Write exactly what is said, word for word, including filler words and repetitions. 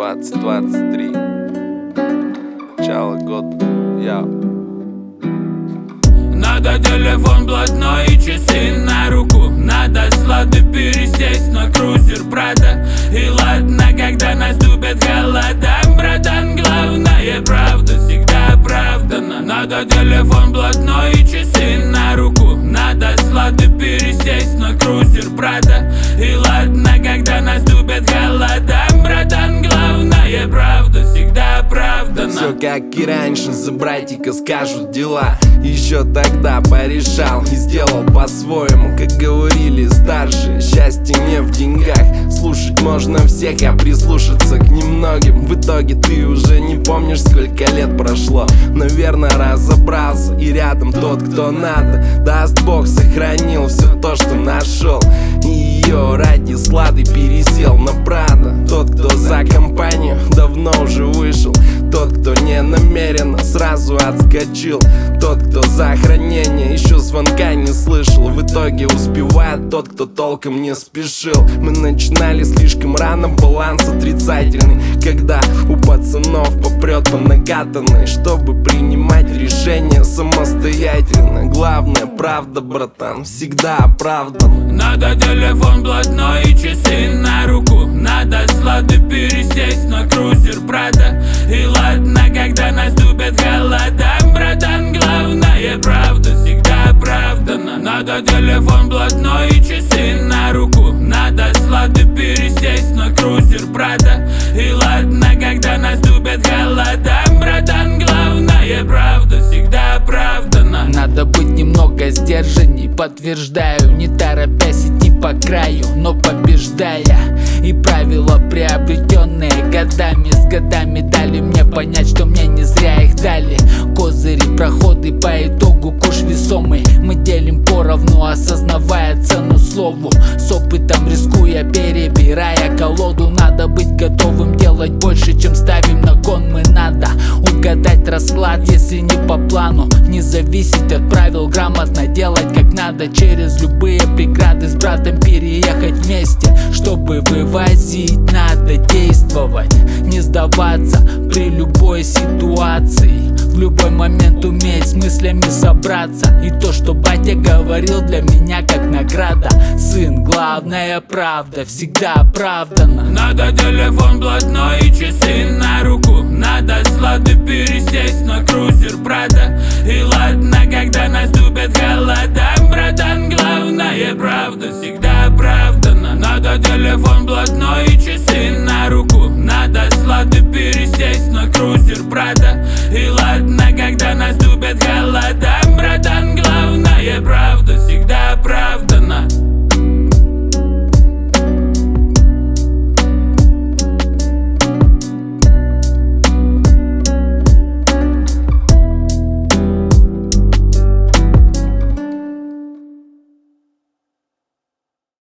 двадцать двадцать три. Начало года. Я. Надо телефон блатной и часы на руку. Надо слады пересесть на крузер, брата. И ладно, когда наступит холода, братан, главное правда всегда оправдана. Надо телефон блатной и часы на руку. Надо слады пересесть на крузер, брата. И ладно, когда наступит холода, братан, главное правда всегда оправдана. Все как и раньше, за братика скажут дела. Еще тогда порешал и сделал по-своему. Как говорили старшие, счастье не в деньгах. Слушать можно всех, а прислушаться к немногим. В итоге ты уже не помнишь, сколько лет прошло. Наверное, разобрался, и рядом тот, кто надо. Даст Бог, сохранил все то, что нашел. И ее ради слады пересел на Прадо. Тот, кто за компанию, давно уже вышел. Тот, кто не намеренно, сразу отскочил. Тот, кто за хранение, еще звонка не слышал. В итоге успевает тот, кто толком не спешил. Мы начинали слишком рано, баланс отрицательный. Когда у пацанов попрет по накатанной, чтобы принимать решения самостоятельно. Главное, правда, братан, всегда оправдана. Надо телефон блатной и часы на руку. Надо слады пересесть на крузер, брата. И ладно, когда наступит холода, братан, главное правда всегда оправдана. Надо телефон блатной и часы на руку. Надо слады пересесть на крузер, брата. И ладно, когда наступит холода, братан, главное правда всегда оправдана. Надо быть немного сдержанней, подтверждаю, не торопясь идти по краю, но побеждая. И правила, приобретенные годами, с годами дали мне понять, что мне не зря их дали. Козыри, проходы, по итогу куш весомый. Мы делим поровну, осознавая цену слову. С опытом рискуя, перебирая колоду. Надо быть готовым делать больше, чем ставим на кон. Мы надо угадать расклад, если не по плану. Не зависеть от правил, грамотно делать как надо. Через любые преграды с братом переехать вместе. Чтобы вывозить, надо действовать, не сдаваться при любой ситуации. В любой момент уметь с мыслями собраться. И то, что батя говорил, для меня как награда. Сын, главная правда всегда оправдана. Надо телефон блатной и часы на руку. Надо слады пересесть на крузер, брата. И ладно, когда наступит холода, братан, главное правда всегда оправдана. Надо телефон блатной и часы на руку. Надо слады пересесть на крузер, брата. И ладно, когда наступит холода, братан, главное правда всегда оправдана.